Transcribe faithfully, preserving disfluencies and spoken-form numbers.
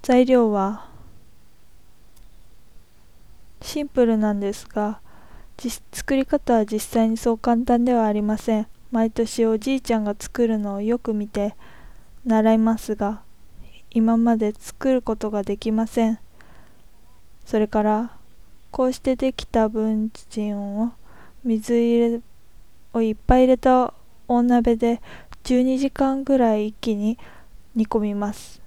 材料はシンプルなんですが、実作り方は実際にそう簡単ではありません。毎年おじいちゃんが作るのをよく見て習いますが、今まで作ることができません。それから、こうしてできた文鎮を水入れをいっぱい入れた大鍋でじゅうにじかんぐらい一気に煮込みます。